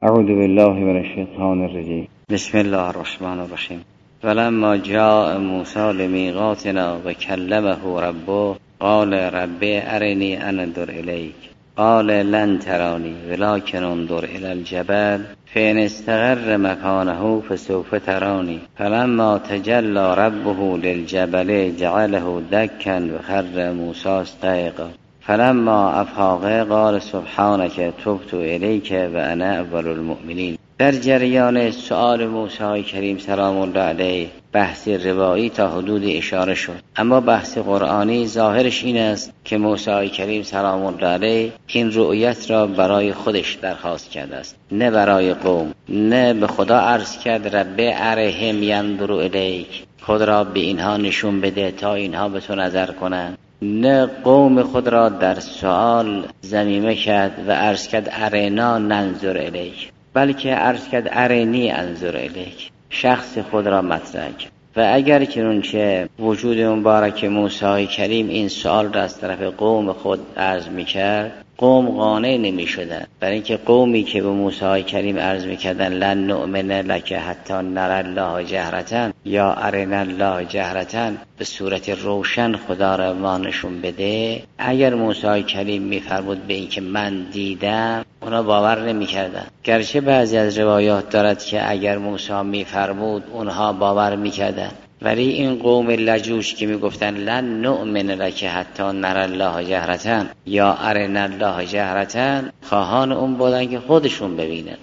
اعوذ بالله من الشیطان الرجیم. بسم الله الرحمن الرحیم. فلما جاء موسی لمیقاتنا وکلمه ربه قال رب ارنی انظر الیک قال لن ترانی ولکن انظر الی الجبل فإن استقر مكانه فسوف ترانی فلما تجلى ربه للجبل جعله دكا وخر موسی صعقا فلما افاق قال سبحانك تبت الیک و انا اول المؤمنین. در جریان سؤال موسی کریم سلام الله علیه بحث روایی تا حدود اشاره شد، اما بحث قرآنی ظاهرش این است که موسی کریم سلام الله علیه این رؤیت را برای خودش درخواست کرده است، نه برای قوم. نه به خدا عرض کرد رب ارهم ینظروا الیک، خود را به اینها نشون بده تا اینها به تو نظر کنند. نه قوم خود را در سؤال ذمیمه کرد و عرض کرد ارنا ننظر الیک، بلکه عرض کرد ارنی انظر الیک، شخص خود را مطرح کرد. و اگر چنانچه وجود مبارک موسی کریم این سؤال را از طرف قوم خود عرض میکرد، قوم قانع نمی شدن، برای اینکه قومی که به موسی کریم عرض میکردن لن نؤمن لک حتی نری الله جهرة یا ارنا الله جهرة، به صورت روشن خدا را ما نشون بده، اگر موسی کریم میفرمود به اینکه من دیدم، اونا باور نمیکردن. گرچه بعضی از روایات دارد که اگر موسی میفرمود اونها باور میکردن، ولی این قوم لجوج که میگفتن لن نؤمن لک حتی نری الله جهرة یا ارنا الله جهرة، خواهان اون بودن که خودشون ببینن.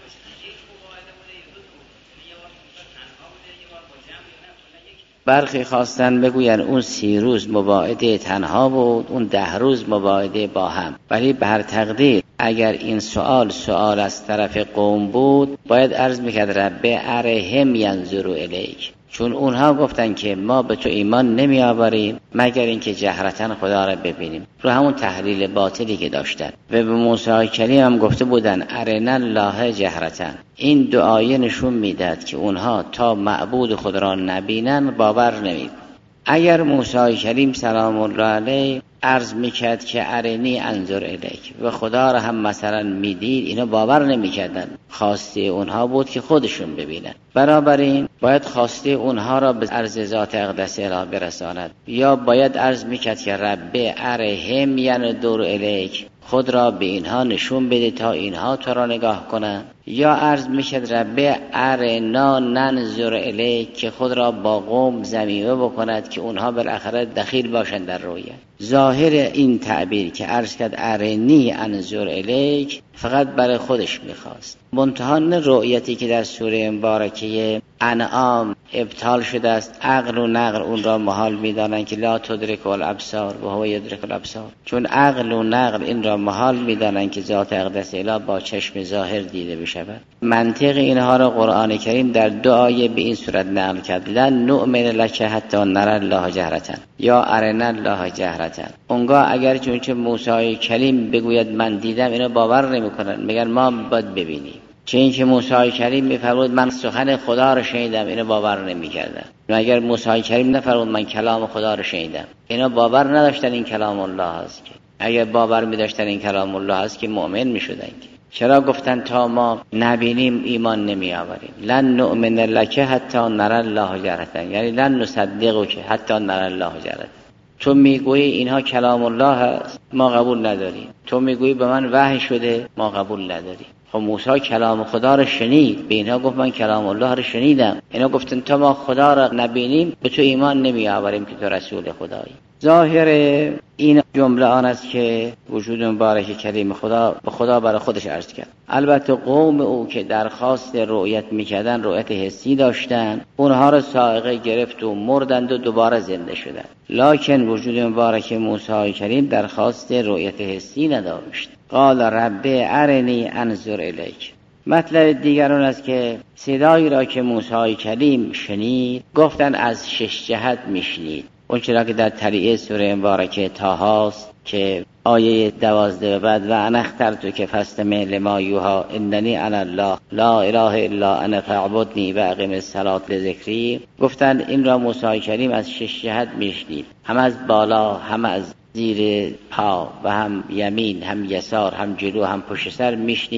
برخی خواستن بگوین اون 30 روز مباعده تنها بود، اون 10 روز مباعده با هم. ولی به هر تقدیر اگر این سؤال از طرف قوم بود، باید عرض میکرد رب ارهم ینظروا الیک، چون اونها گفتن که ما به تو ایمان نمی آوریم مگر اینکه جهرتاً خدا را ببینیم، رو همون تحلیل باطلی که داشتن. و به موسی کریم هم گفته بودن ارنا الله جهرتاً. این دعایه نشون میداد که اونها تا معبود خود را نبینن باور نمی. اگر موسی کریم سلام الله علیه عرض میکرد که ارنی انظر الیک و خدا را هم مثلا میدید، اینا باور نمیکردن. خواسته اونها بود که خودشون ببینن، بنابراین باید خواسته اونها را به عرض ذات اقدس اله برساند، یا باید عرض میکرد که رب ارهم ینظروا الیک، خود را به اینها نشون بده تا اینها تو را نگاه کنند، یا عرض میشد رب ارنا ننظر الیک، که خود را با قوم ضمیمه بکند که اونها بالاخره دخیل باشند در رؤیت. ظاهر این تعبیر که عرض کرد ارنی انظر الیک فقط برای خودش میخواست، منتها نه رؤیتی که در سوره مبارکه انعام ابطال شده است. عقل و نقل اون را محال میدانند که لا تدرک الابصار و هو یدرک الابصار، چون عقل و نقل این را محال میدانند که ذات اقدس اله با چشم ظاهر دیده بشود. منطق اینها را قرآن کریم در 2 آیه به این صورت نقل کرد: لن نؤمن لک حتی نری الله جهرة یا ارنا الله جهرة. اونگاه اگر چونچه موسی کلیم بگوید من دیدم، اینا باور نمیکنن، میگن ما باید ببینیم. چه اینکه موسی کریم میفرمود من سخن خدا رو شنیدم، اینا باور نمیکردن. اگر موسی کریم نفرمود من کلام خدا رو شنیدم، اینا باور نداشتن این کلام الله است. که اگر باور می‌داشتن این کلام الله است که مؤمن میشدن. چرا گفتن تا ما نبینیم ایمان نمی آوریم؟ لن نؤمن لک حتی نری الله جهرة، یعنی لن نصدقک حتی نری الله جهرة. تو میگویی اینها کلام الله است، ما قبول نداریم. تو میگویی به من وحی شده، ما قبول نداریم. خب موسی کلام خدا رو شنید، به اینها گفت من کلام الله رو شنیدم. اینا گفتن تا ما خدا رو نبینیم به تو ایمان نمی آوریم که تو رسول خدایی. ظاهر این جمله آن است که وجود مبارک کریم خدا به خدا برای خودش عرض کرد. البته قوم او که درخواست رؤیت میکردن، رؤیت حسی داشتن، اونها را صاعقه گرفت و مردند و دوباره زنده شدند. لکن وجود مبارک موسی کریم درخواست رؤیت حسی نداشت. قال رب ارنی انظر الیک. مطلب دیگر اون است که صدایی را که موسی کلیم شنید، گفتن از 6 جهت میشنید. اون چرا که در طلیعه سوره مبارکه طه است که آیه 12 بعد و انا اخترتک که فاستمع لما یوحی اننی انا الله لا اله الا انا فاعبدنی و اقم الصلاة لذکری، گفتن این را موسی کریم از 6 جهت میشنید، هم از بالا، هم از زیر پا و هم یمین، هم یسار، هم جلو، هم پشت سر میشنید.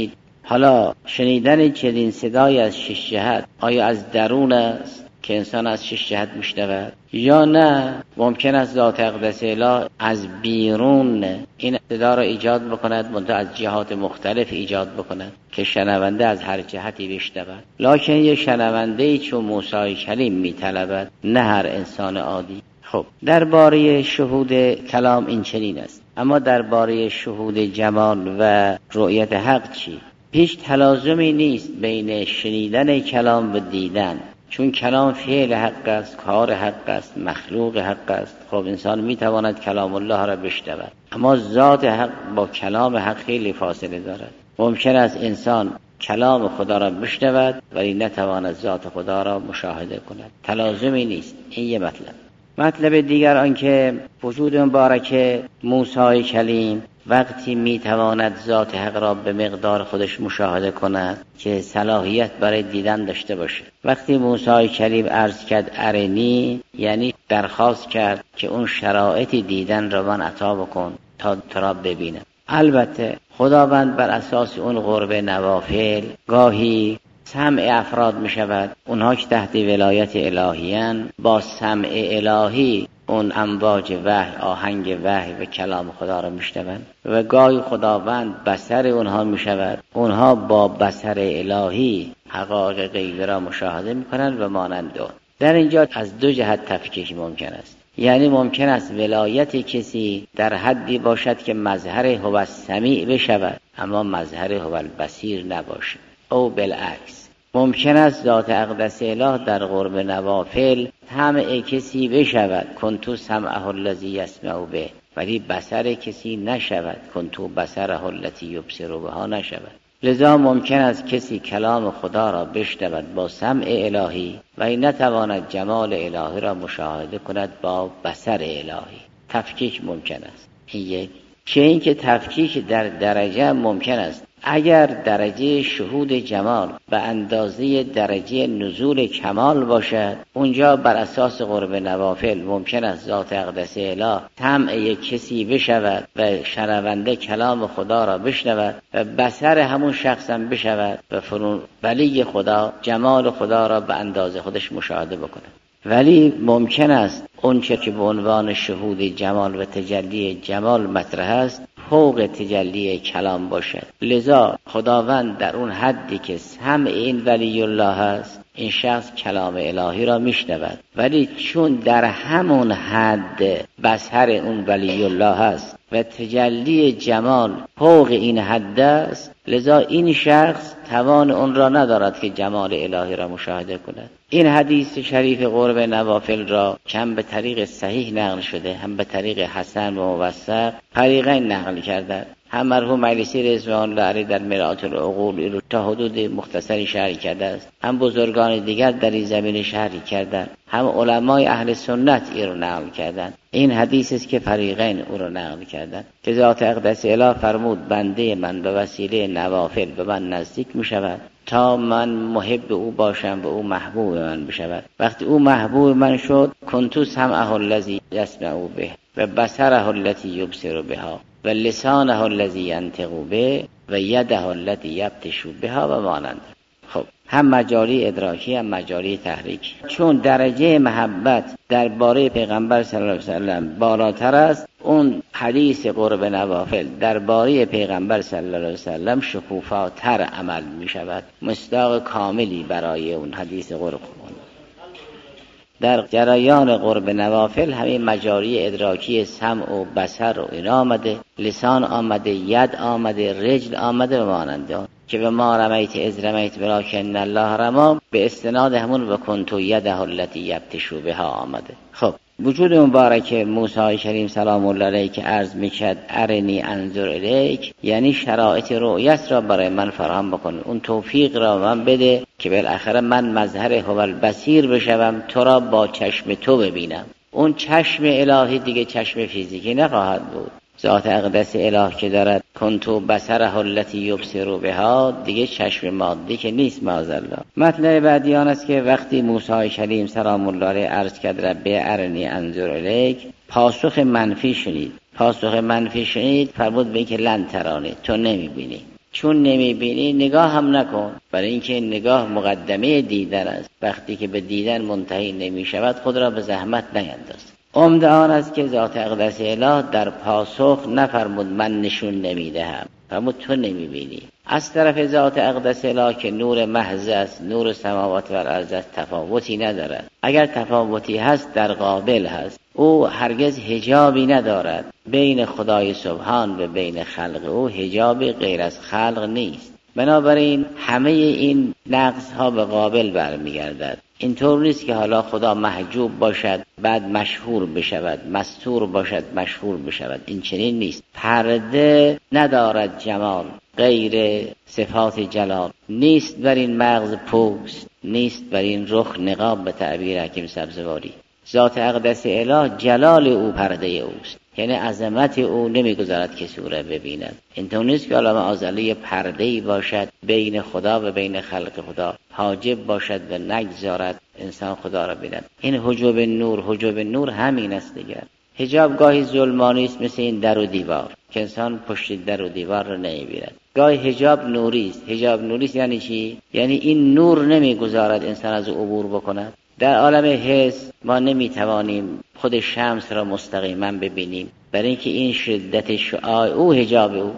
حالا شنیدن چنین صدای از شش جهت آیا از درون است که انسان از شش جهت میشنود یا نه ممکن است ذات اقدس اله از بیرون این صدا را ایجاد بکند، منتها از جهات مختلف ایجاد بکند که شنونده از هر جهتی بشنود. لکن یک شنونده چون موسی کلیم میطلبد، نه هر انسان عادی. خب درباره شهود کلام این چنین است، اما درباره شهود جمال و رؤیت حق چی؟ هیچ تلازمی نیست بین شنیدن کلام و دیدن، چون کلام فعل حق است، کار حق است، مخلوق حق است. خب انسان میتواند کلام الله را بشنود، اما ذات حق با کلام حق خیلی فاصله دارد. ممکن است انسان کلام خدا را بشنود ولی نتواند ذات خدا را مشاهده کند. تلازمی نیست. این یه مطلب دیگر آنکه وجود مبارک موسی کلیم وقتی میتواند ذات حق را به مقدار خودش مشاهده کند که صلاحیت برای دیدن داشته باشه. وقتی موسی کلیم عرض کرد ارنی، یعنی درخواست کرد که اون شرایط دیدن را من عطا بکن تا تو را ببینم. البته خداوند بر اساس اون قرب نوافل گاهی سمع افراد می شود، اونها که تحت ولایت الهیان با سمع الهی اون امواج وحی، آهنگ وحی و کلام خدا را می شنوند و گاهی خداوند بصر اونها می شود، اونها با بصر الهی حقایق غیبی را مشاهده می کنند و مانند اون. در اینجا از دو جهت تفکیک ممکن است. یعنی ممکن است ولایت کسی در حدی باشد که مظهر هو السمیع بشود اما مظهر هو البصیر نباشد، او بالعکس. ممکن است ذات اقدس اله در قرب نوافل سمع کسی بشود، کنتو سمعه الذی یسمع به، ولی بصر کسی نشود، کنتو بصره التی یبصر بها نشود. لذا ممکن است کسی کلام خدا را بشنود با سمع الهی و نتواند جمال الهی را مشاهده کند با بصر الهی. تفکیک ممکن است. این یک. که این که تفکیک در درجه ممکن است. اگر درجه شهود جمال به اندازه درجه نزول کمال باشد، اونجا بر اساس قرب نوافل ممکن است ذات اقدس اله سمع یک کسی بشود و شنونده کلام خدا را بشنود و بصر همون شخص هم بشود و ولی خدا جمال خدا را به اندازه خودش مشاهده بکنه. ولی ممکن است اون چه که به عنوان شهود جمال و تجلی جمال مطرح است فوق تجلی کلام باشد. لذا خداوند در اون حدی که سمع این ولی الله است، این شخص کلام الهی را میشنود، ولی چون در همون حد بصر اون ولی الله است و تجلی جمال فوق این حد است، لذا این شخص توان اون را ندارد که جمال الهی را مشاهده کند. این حدیث شریف قرب نوافل را هم به طریق صحیح نقل شده، هم به طریق حسن و موثق طریقین نقل کرده. هم مرحوم مجلسی رضوان الله علیه در مرآت العقول رو تا حدود مختصری شرح کرده است، هم بزرگان دیگر در این زمینه شرح کردند، هم علمای اهل سنت این رو نقل کردند. این حدیث است که فریقین او رو نقل کردند که ذات اقدس اله فرمود بنده من به وسیله نوافل به من نزدیک می شود تا من محب او باشم و او محبوب من بشود. وقتی او محبوب من شد، کنتو سمعه الذی یسمع به و بصره التی یبصر بها و لسانه الذی ینطق به و یده التی یبطش بها و مانند. خب هم مجاری ادراکی هم مجاری تحریکی. چون درجه محبت درباره پیغمبر صلی الله علیه وسلم بالاتر است، اون حدیث قرب نوافل درباره پیغمبر صلی الله علیه وسلم شکوفاتر عمل می شود، مصداق کاملی برای اون حدیث قرب. در جریان قرب نوافل همین مجاری ادراکی سمع و بصر و این آمده، لسان آمده، ید آمده، رجل آمده و مانند آن که به ما رمیت از رمیت ولکن الله رما به استناد همون و کنتو یده التی یبطش بها آمده. خب وجود مبارک موسی کریم سلام الله علیه که عرض میکرد ارنی انظر الیک، یعنی شرایط رؤیت را برای من فراهم بکن، اون توفیق را من بده که بالاخره من مظهر هو البصیر بشوم، تو را با چشم تو ببینم. اون چشم الهی دیگه چشم فیزیکی نخواهد بود. ذات اقدس اله که دارد کنتو بصره التی یبصر بها، دیگه چشم مادی که نیست معاذالله. مطلب بعدی آن است که وقتی موسی کلیم سلام الله علیه عرض کرد رب ارنی انظر الیک، پاسخ منفی شنید. فرمود به که لن ترانی، تو نمیبینی. چون نمیبینی نگاه هم نکن، برای اینکه نگاه مقدمه دیدن است. وقتی که به دیدن منتهی نمیشود خود را به زحمت نینداز. عمده آن است که ذات اقدس اله در پاسخ نفرمود من نشون نمیدهم، فرمود تو نمیبینی. از طرف ذات اقدس اله که نور محض است، نور سماوات و الارض است، تفاوتی ندارد. اگر تفاوتی هست در قابل هست. او هرگز حجابی ندارد بین خدای سبحان و بین خلق او، حجابی غیر از خلق نیست. بنابراین همه این نقص ها به قابل برمیگردد. اینطور نیست که حالا خدا محجوب باشد بعد مشهور بشود، مستور باشد مشهور بشود. این چنین نیست. پرده ندارد جمال غیر صفات جلال. نیست بر این مغز پوست، نیست بر این رخ نقاب به تعبیر حکیم سبزواری. ذات اقدس اله جلال او پرده اوست، یعنی عظمت او نمیگذارد کسی او را ببیند. اینطور نیست که علامه آزلی پرده‌ای باشد بین خدا و بین خلق خدا، حاجب باشد و نگذارد انسان خدا را بیند. این حجاب نور، حجاب نور همین است دیگر. حجاب گاهی ظلمانی است مثل این در و دیوار که انسان پشت در و دیوار را نمیبیند. گاهی حجاب نوری است. حجاب نوری است یعنی چی؟ یعنی این نور نمیگذارد انسان از عبور بکند. در عالم حس ما نمیتوانیم خود شمس را مستقیما ببینیم، برای اینکه این شدت شعاع او حجاب او.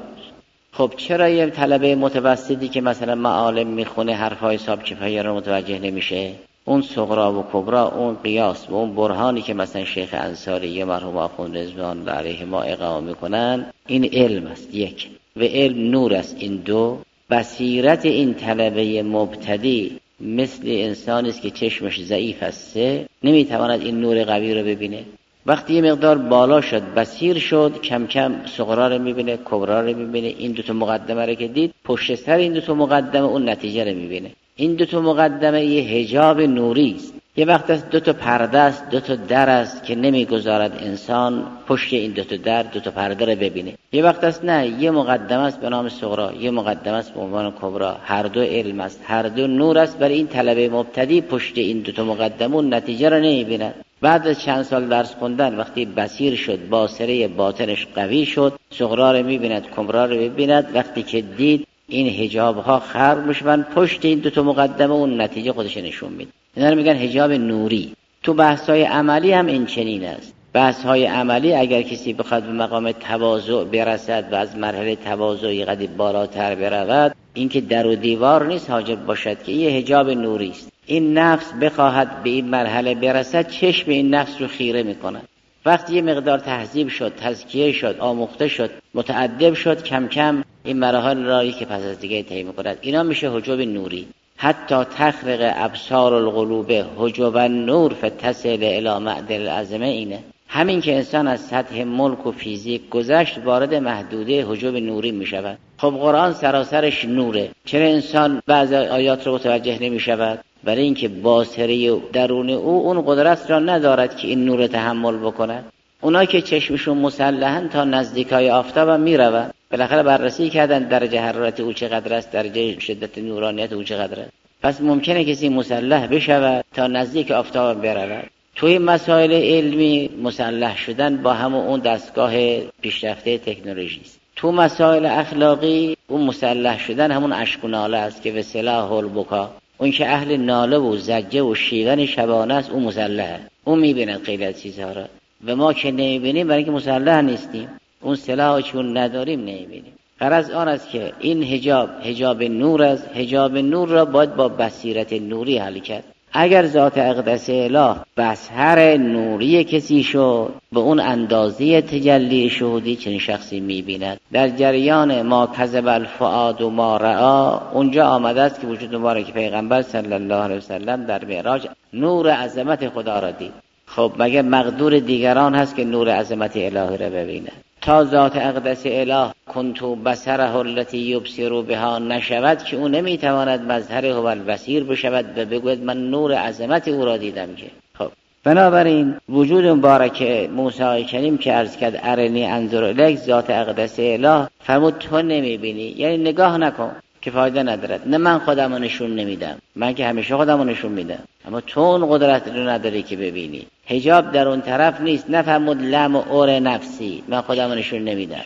خب چرا یه طلبه متوسطی که مثلا معالم میخونه حرفای حساب کفایه را متوجه نمیشه؟ اون صغرا و کبرا، اون قیاس و اون برهانی که مثلا شیخ انصاری یا مرحوم آخوند رضوان الله علیه ما اقامه میکنن، این علم است یک، و علم نور است. این دو. بصیرت این طلبه مبتدی مثل انسانی است که چشمش ضعیف است، نمیتواند این نور قوی رو ببینه. وقتی یه مقدار بالا شد، بصیر شد، کم کم صغرا رو میبینه، کبرا رو میبینه. این دو تا مقدمه رو که دید، پشت سر این دو تا مقدمه اون نتیجه رو میبینه. این دو تا مقدمه یه حجاب نوری است. یه وقت است دو تا پرده است، دو تا در است که نمیگذارد انسان پشت این دو تا در، دو تا پرده رو ببینه. یه وقت است نه، یه مقدمه است به نام صغرا، یه مقدمه است به عنوان کبرا. هر دو علم است، هر دو نور است. برای این طلبه مبتدی پشت این دو تا مقدمه اون نتیجه رو نمیبیند. بعد از چند سال درس خوندن وقتی بصیر شد، باصره باطنش قوی شد، صغرا رو میبیند، کبرا رو میبیند. وقتی که دید این حجاب ها خرق میشن، پشت این دو تا مقدمه اون نتیجه خودش نشون میده. اینا رو میگن حجاب نوری. تو بحث های عملی هم این چنین است. بحث های عملی اگر کسی بخواد به مقام تواضع برسد و از مرحله تواضعی قدری بالاتر برود، این که در و دیوار نیست حاجب باشد، که این حجاب نوری است. این نفس بخواهد به این مرحله برسد، چشم این نفس رو خیره میکنه. وقتی یه مقدار تهذیب شد، تزکیه شد، آموخته شد، متأدب شد، کم کم این مراحل را که پس از دیگه طی می‌کند، اینا میشه حجاب نوری. حتی تخرق ابصار القلوب حجاب النور فتصل الی معدل العظمه. اینه همین که انسان از سطح ملک و فیزیک گذشت، وارد محدوده حجاب نوری میشود. خب قرآن سراسرش نوره، چرا انسان بعضی آیات رو متوجه نمیشود؟ برای اینکه باصره درون او اون قدرت را ندارد که این نور تحمل بکنه. اونا که چشمشون مسلحن تا نزدیکای آفتاب هم میروند، بالاخره بررسی کردن درجه حرارت او چقدر است، درجه شدت نورانیت او چقدر است. پس ممکنه کسی مسلح بشود تا نزدیک آفتاب برود. توی مسائل علمی مسلح شدن با همون اون دستگاه پیشرفته تکنولوژی است. تو مسائل اخلاقی اون مسلح شدن همون اشک و ناله است که وسلاح البکا. اون که اهل ناله و زجه و شیون شبانه است، اون مسلحه، اون میبیند خیلی از چیزها را، و ما که نمیبینیم برای اینکه مسلح نیستیم، اون سلاح چون نداریم نمیبینیم. غرض آن است که این حجاب نور است. حجاب نور را باید با بصیرت نوری حل کرد. اگر ذات اقدس اله بصر نوری کسی شد، به اون اندازه تجلی شهودی چنین شخصی میبیند. در جریان ما کذب الفؤاد و ما رأى، اونجا آمده است که وجود مبارک پیغمبر صلی الله علیه وسلم در معراج نور عظمت خدا را دید. خب مگه مقدور دیگران هست که نور عظمت الهی را ببیند؟ تا ذات اقدس اله کنتو بصره التي یبصر بها نشود که او نمیتواند مظهر هو البصیر بشود و بگوید من نور عظمت او را دیدم. که خب بنابراین وجود مبارک موسی کریم که عرض کرد ارنی انظر الیک، ذات اقدس اله فرمود تو نمیبینی، یعنی نگاه نکن که فایده ندارد. نه من خودم رو نشون نمیدم، من که همیشه خودم رو نشون میدم، اما تو اون قدرت رو نداری که ببینی. حجاب در اون طرف نیست. نفرمود لم اور نفسی، من خودم رو نشون نمیدم.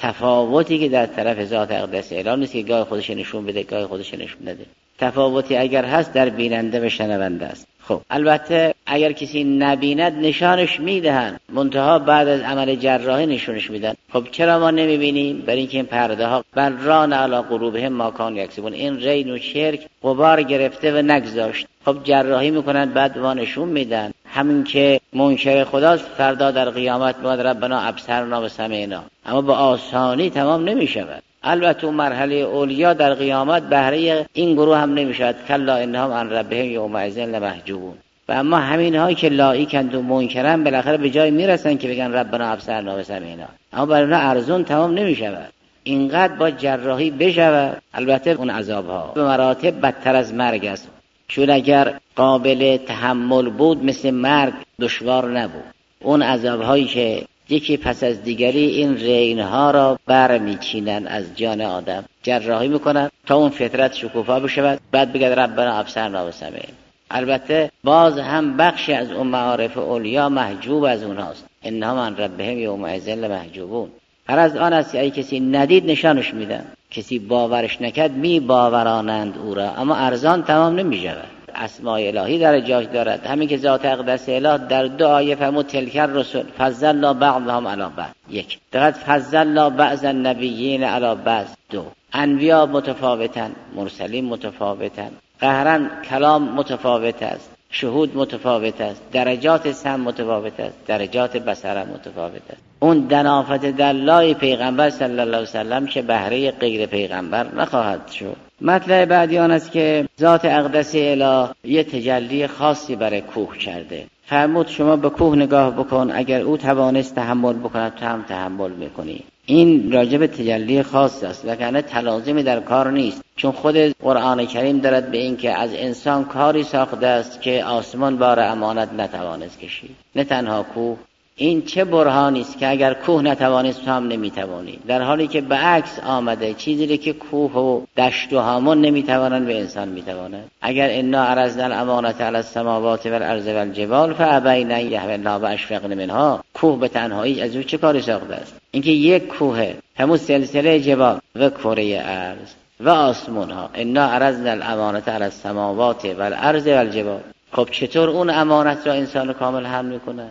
تفاوتی که در طرف ذات اقدس الهی نیست که گاه خودش نشون بده گاه خودش نشون نده. تفاوتی اگر هست در بیننده و شنونده است. خب البته اگر کسی نبیند نشانش میدهن، منتها بعد از عمل جراحی نشونش میدن. خب چرا ما نمیبینیم؟ برای اینکه این پرده ها بران علی قلوبهم ما کانوا یکسبون، این رین و شرک غبار گرفته و نگذاشت. خب جراحی میکنن بعد ما نشون میدن. همین که منکر خداست فردا در قیامت میاد ربنا ابصرنا و سمعنا، اما با آسانی تمام نمیشود. البته مرحله اولیا در قیامت بهره این گروه هم نمیشود، کلا انهم عن ربهم یومئذ لمحجوبون. و اما همین هایی که لایکند و منکرن بالاخره به جای میرسن که بگن ربنا ابصرنا و سمعنا، اما برای اونها ارزون تمام نمیشود. اینقدر با جراحی بشود. البته اون عذاب ها به مراتب بدتر از مرگ است، چون اگر قابل تحمل بود مثل مرگ دشوار نبود. اون عذاب هایی که یکی پس از دیگری این رینها را برمیچینن از جان آدم، جراحی میکنن تا اون فطرت شکوفا بشود، بعد بگه ربنا ابصرنا و سمعنا. البته باز هم بخشی از اون معارف اولیا محجوب از اونهاست، انهم عن ربهم یومئذ لمحجوبون. هر از آن است ای کسی ندید نشانش میدن، کسی باورش نکرد می باورانند او را، اما ارزان تمام نمیشود. اسماء الهی در جاش دارد، همین که ذات اقدس اله در دو آیه فرمود تلک الرسل فضلنا بعضهم علی بعض. یک فقط فضلنا بعض النبیین علی بعض. دو انبیا متفاوتن، مرسلین متفاوتن، قهرن کلام متفاوت است، شهود متفاوت است، درجات سمع متفاوت است، درجات بصر متفاوت است. اون دنافت دلای پیغمبر صلی الله علیه وسلم که بهره غیر پیغمبر نخواهد شد. مطلب بعدی آن است که ذات اقدس اله یه تجلی خاصی برای کوه کرده. فرمود شما به کوه نگاه بکن، اگر او توانست تحمل بکند تو هم تحمل میکنی. این راجب تجلی خاص است، وگرنه تلازمی در کار نیست، چون خود قرآن کریم دارد به این که از انسان کاری ساخته است که آسمان بار امانت نتوانست کشید، نه تنها کوه. این چه برهانی است که اگر کوه نتوانست تو هم نمیتوانی، در حالی که به عکس آمده چیزی که کوه و دشت و هامون نمیتوانند به انسان میتوانند. اگر انا عرضنا الامانة علی السماوات والارض والجبال فابین ان یحملنها واشفقن منها، کوه به تنهایی از او چه کاری ساخته است؟ اینکه یک کوه همون سلسله جبال و کره ارض و آسمان ها، انا عرضنا الامانة علی السماوات والارض والجبال. خب چطور اون امانت را انسان کامل حمل میکنه؟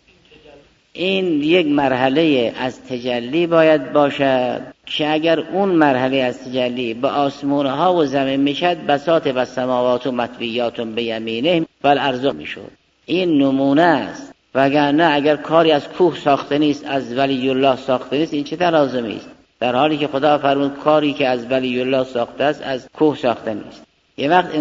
این یک مرحله از تجلی باید باشد که اگر اون مرحله از تجلی به آسمان ها و زمین میشد، بساط و سماوات و مطویات بیمینه و الارض میشد. این نمونه است، وگرنه اگر کاری از کوه ساخته نیست، از ولی الله ساخته نیست، این چه تلازمی است؟ در حالی که خدا فرمود کاری که از ولی الله ساخته است از کوه ساخته نیست. یه وقت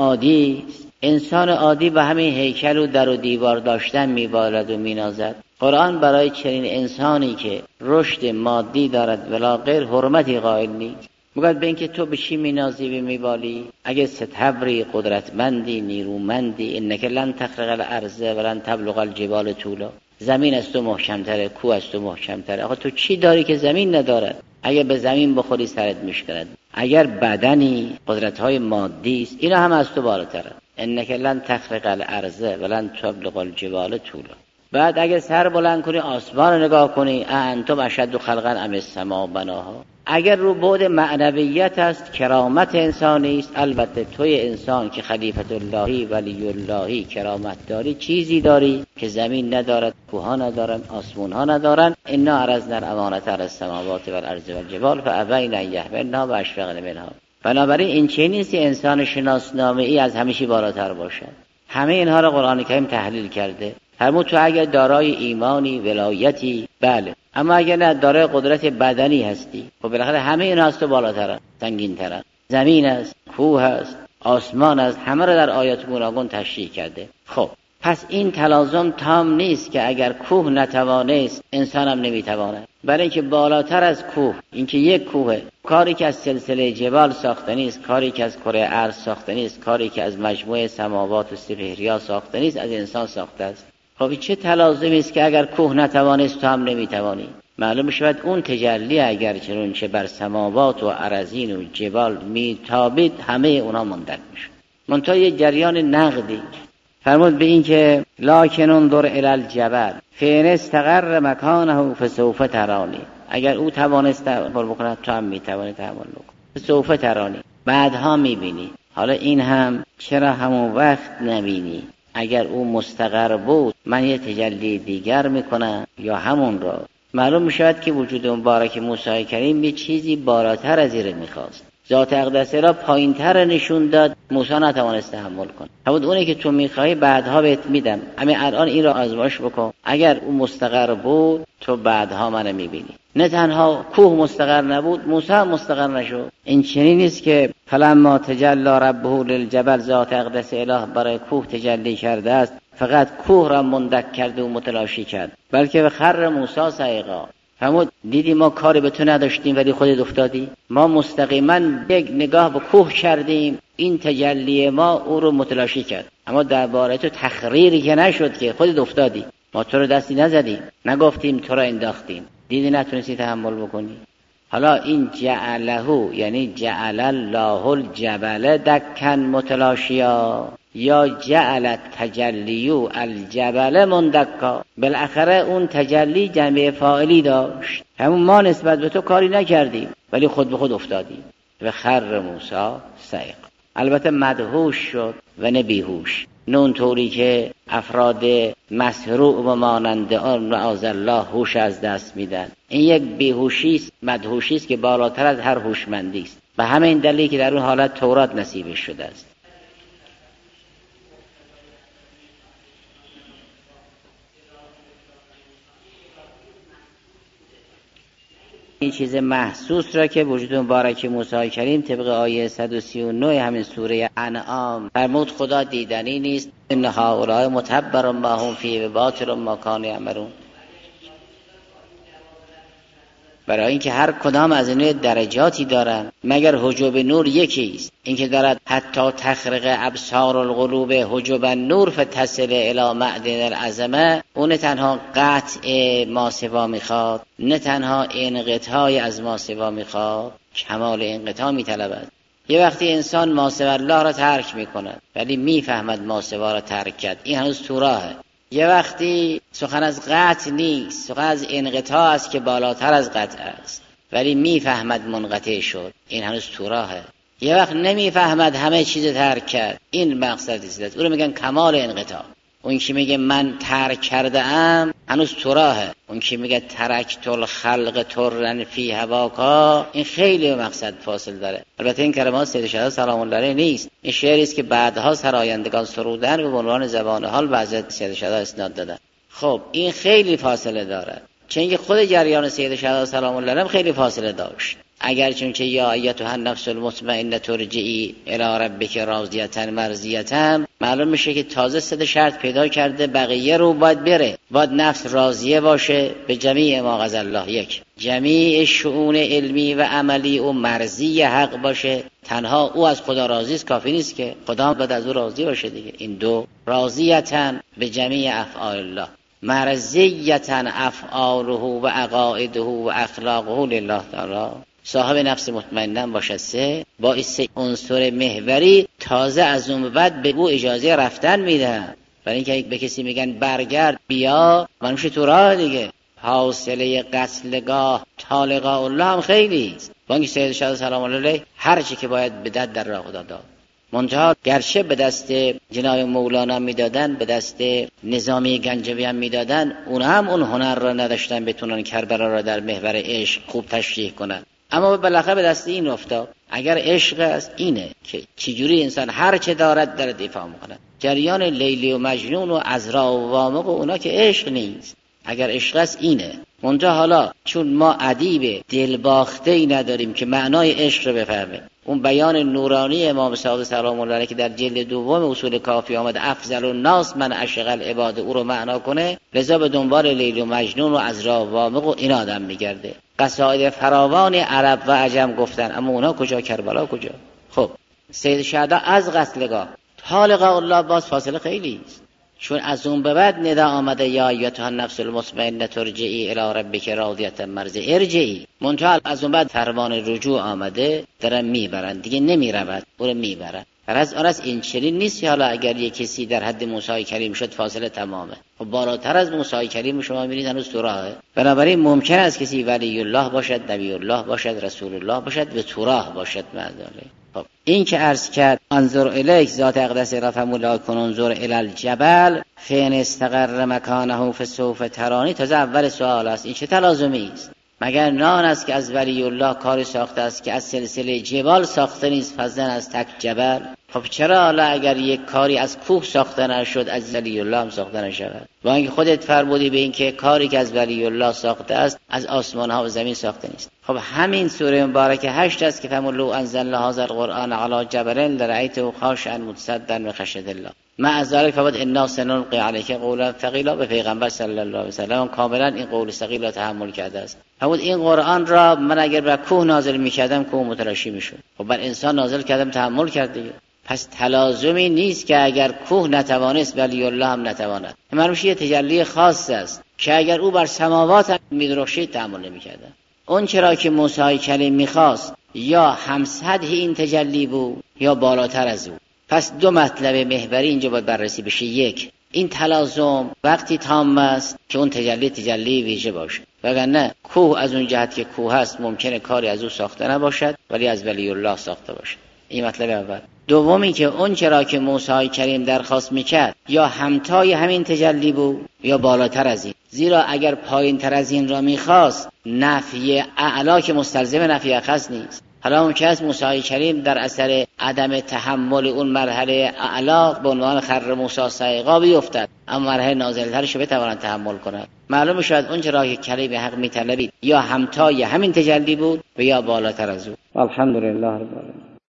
انسان عادی به همین هیکل و در و دیوار داشتن میبالد و مینازد. قرآن برای چنین انسانی که رشد مادی دارد ولا غیر حرمتی قائل نیست. میگه به اینکه تو به چی مینازی و میبالی؟ اگه ستبری قدرتمندی نیرومندی، انک لن تخرق الارض ولن تبلغ الجبال طولا، زمین از تو محکمتره، کوه از تو محکمتره. آخه تو چی داری که زمین ندارد؟ اگه به زمین بخوری سرت میشکند. اگر بدنی قدرت‌های مادی است، اینا هم از تو بالاتره. انک لن تخرق الارض ولن تبلغ الجبال طولا. بعد اگه سر بلند کنی آسمان رو نگاه کنی، انتم اشد خلقا ام السماء بناها. اگر رو بعد معنویت است، کرامت انسانی است، البته توی انسان که خلیفت اللهی ولی اللهی کرامت داری، چیزی داری که زمین ندارد، کوها ندارن، آسمان ها ندارن. انا عرضنا الامانة علی السماوات والارض والجبال فابین ان یحملنها واشفقن منها. بنابراین این چه نیست انسان شناسنامه ای از همیشه بالاتر باشد. همه اینها را قرآن کریم تحلیل کرده. فرمود تو اگر دارای ایمانی، ولایتی، بله، اما اگر نه دارای قدرت بدنی هستی، خب بالاخره همه اینا از تو بالاتره، سنگین‌تره. زمین است، کوه است، آسمان است، همه را در آیات گوناگون تشریح کرده. خب پس این تلازم تام نیست که اگر کوه نتوانست انسان هم نمیتواند، برای اینکه بالاتر از کوه، اینکه یک کوه، کاری که از سلسله جبال ساخته نیست، کاری که از کره ارض ساخته نیست، کاری که از مجموعه سماوات و سپهریا ساخته نیست، از انسان ساخته است. خب چه تلازمی است که اگر کوه نتوانست تو هم نمیتوانی؟ معلوم شود اون تجلی اگر چنانچه بر سماوات و اراضین و جبال میتابید، همه اونا مندرج میشد. منتها یه جریان نقدی فرمود به این که لکن انظر الی الجبل فإن استقر مکانه فسوف ترانی. اگر او توانست تحمل بکنه تو هم میتوانی تحمل بکنی. سوف ترانی، بعدها میبینی. حالا این هم چرا همون وقت نبینی؟ اگر او مستقر بود من یه تجلی دیگر میکنم یا همون را. معلوم میشود که وجود مبارک موسی کریم یه چیزی بالاتر از این میخواست. ذات اقدسه را پایین‌تر نشون داد، موسی نتوانست تحمل کنه. همون اونی که تو میخوای بعدها بهت میدم، همین الان این را آزمایش بکن. اگر او مستقر بود تو بعدها منو میبینی. نه تنها کوه مستقر نبود، موسی مستقر نشد. این چنین نیست که فلما تجلی ربه للجبل، ذات اقدس اله برای کوه تجلی کرده است فقط کوه را مندک کرد و متلاشی کرد، بلکه به خر موسی صعقا. فرمود دیدی ما کاری به تو نداشتیم ولی خودت افتادی. ما مستقیما یک نگاه به کوه کردیم، این تجلی ما او رو متلاشی کرد. اما درباره تو تخریری که نشد که خودت افتادی. ما تو رو دستی نزدیم، نگفتیم تو رو انداختیم، دیدی نتونستی تحمل بکنی. حالا این جعله یعنی جعل الله الجبل دکن متلاشیا یا جعل تجلیو الجبل مندکا. بالاخره اون تجلی جنبه فاعلی داشت، همون ما نسبت به تو کاری نکردیم ولی خود به خود افتادیم. و خر موسی صعق. البته مدهوش شد و نه بیهوش، نه اونطوری که افراد مسروع و مانند آن معاذ الله هوش از دست میدن. این یک بیهوشی است، مدهوشی است که بالاتر از هر هوشمندی است. به همین دلیلی که در اون حالت تورات نصیبش شده است. این چیز محسوس را که وجود مبارک موسی کریم طبق آیه 139 همین سوره انعام فرمود خدا دیدنی نیست. ان هؤلاء متبر ما هم فیه و باطل ما کانوا یعملون. برای اینکه هر کدام از اینها درجاتی دارن، مگر حجب نور یکی است. اینکه دارد حتی تخرق ابصار القلوب حجب النور فتصل الی معدن العظمه، اون تنها قطع ماسوا میخواد، نه تنها انقطاع از ماسوا میخواد، کمال انقطاع میطلبد. یه وقتی انسان ماسوا الله را ترک میکند ولی میفهمد ماسوا را ترک کرد، این هنوز تو راهه. یه وقتی سخن از قطع نیست، سخن از انقطاع است که بالاتر از قطع است، ولی میفهمد منقطع شد، این هنوز تو راهه. یه وقت نمیفهمد همه چیز ترک کرد، این مقصد است. اون رو میگن کمال انقطاع. اون که میگه من ترک کرده ام هنوز تو راهه. اون که میگه ترکت الخلق ترن فی هواکا، این خیلی مقصد فاصل داره. البته این کلمات سید شهدا سلام الله علیه نیست، این شعری است که بعدها سرایندگان سرودن و به عنوان زبان حال بعضی سید شهدا اسناد دادن. خب این خیلی فاصله داره، چون خود جریان سید شهدا سلام الله علیه خیلی فاصله داشت. اگر چون که یا ایتها النفس المطمئنه ترجعی الی ربک راضیه مرضیه، معلوم میشه که تازه سه شرط پیدا کرده، بقیه رو باید بره. باید نفس راضیه باشه به جمیع ما قضى الله، یک جمیع شؤون علمی و عملی و مرضی حق باشه، تنها او از خدا راضی است کافی نیست که خدا باید از او راضی باشه دیگه. این دو راضیه به جمیع افعال الله، مرضیه افعاله و عقائده و اخلاقه لله تعالی. صاحب نفس مطمئنه باشه. سه با این سه عنصر محوری تازه از اون بعد به او اجازه رفتن میدن. برای اینکه به کسی میگن برگرد بیا، منوش تو راه دیگه. حاصله قتلگاه طالقاء الله هم خیلی است. با اینکه سید شهدا سلام الله علیه هر چی که باید بدد در راه خدا داد. منتها گرچه به دست جناب مولانا میدادن، به دست نظامی گنجوی هم میدادن، اون هم اون هنر را نداشتن بتونن کربلا را در محور عشق خوب تشریح کنن. اما بالاخره به دست این افتاد. اگر عشق است اینه که چجوری انسان هر چه دارد در دفاع میکنه. جریان لیلی و مجنون و عذرا و وامق و اونا که عشق نیست. اگر عشق است اینه. منتها حالا چون ما ادیب دلباخته‌ای نداریم که معنای عشق رو بفهمه، اون بیان نورانی امام صادق سلام الله علیه که در جلد دوم اصول کافی آمد افضل الناس من عشق العباد، او رو معنا کنه، لذا به دنبال لیلی و مجنون و عذرا و وامق و این آدم میگرده. قصاید فراوان عرب و عجم گفتن، اما اونا کجا؟ کربلا کجا؟ خب سید شهدا از قتلگاه طالقاء الله باز فاصله خیلی است، چون از اون به بعد ندا آمده یا ایتها النفس المطمئنه ترجعی الی ربک راضیه مرضیه ارجعی. منتها از اون بعد فرمان رجوع آمده، دارن میبرن دیگه، نمیرود او رو میبرن. از این چنین نیست که حالا اگر یک کسی در حد موسی کریم شد فاصله تمامه. و بالاتر از موسی کریم شما می‌بینید هنوز تو راهه. بنابراین ممکن است کسی ولی الله باشد، نبی الله باشد، رسول الله باشد و تو راه باشد معذاله. خب این که عرض کرد انظر الیک ذات اقدس رفم لا کن انظر الی الجبل فین استقر مکانه فسوف ترانی. تازه اول سوال است این چه تلازمی است؟ مگر نان است که از ولی الله کاری ساخته است که از سلسله جبال ساخته نیست فضلا از تک جبل؟ خب چرا حالا اگر یک کاری از کوه ساخته نشد از ولی الله هم ساخته نشود؟ با اینکه خودت فرمودی به این که کاری که از ولی الله ساخته است از آسمان ها و زمین ساخته نیست. خب همین سوره مبارکه 8 است که فملو انزلنا هذا القرآن علی جبل لرأیته خاشعا متصدعا من خشیة الله. مع ذلك فقد انا سنلقي عليك قولا ثقيلا. به پیغمبر صلی الله علیه و سلم کاملا این قول ثقیل را تحمل کرده است. فرمود این قرآن را من اگر بر کوه نازل می‌کردم کوه متلاشی می‌شد. خب بر انسان نازل کردم تحمل کرد دیگه. پس تلازمی نیست که اگر کوه نتوانست ولی الله هم نتواند. معلوم یه تجلی خاص است که اگر او بر سماوات هم می‌درخشید تحمل نمی‌کرد. اون چرا که موسی کلیم می‌خواست یا همسد این تجلی بود یا بالاتر از او. پس دو مطلب محوری اینجا باید بررسی بشه. یک، این تلازم وقتی تام است که اون تجلی ویژه باشه، وگرنه کوه از اون جهت که کوه است ممکنه کاری از او ساخته نباشد ولی از ولی الله ساخته باشه. این مطلب اول. دومی که اون چرا که موسی کریم درخواست میکرد یا همتای همین تجلی بود یا بالاتر از این. زیرا اگر پایین تر از این را میخواست نفی اعلا که مستلزم نفی اخص نیست. حالا ممکن است موسی کریم در اثر عدم تحمل اون مرحله اعلا به عنوان خر موسی صعقا بیفتد، اما مرحله نازل‌ترش رو بتواند تحمل کند. معلوم شد اون چرا که کلیم حق میطلبید یا همتای همین تجلی بود و یا بالاتر از او. الحمدلله رب العالمین.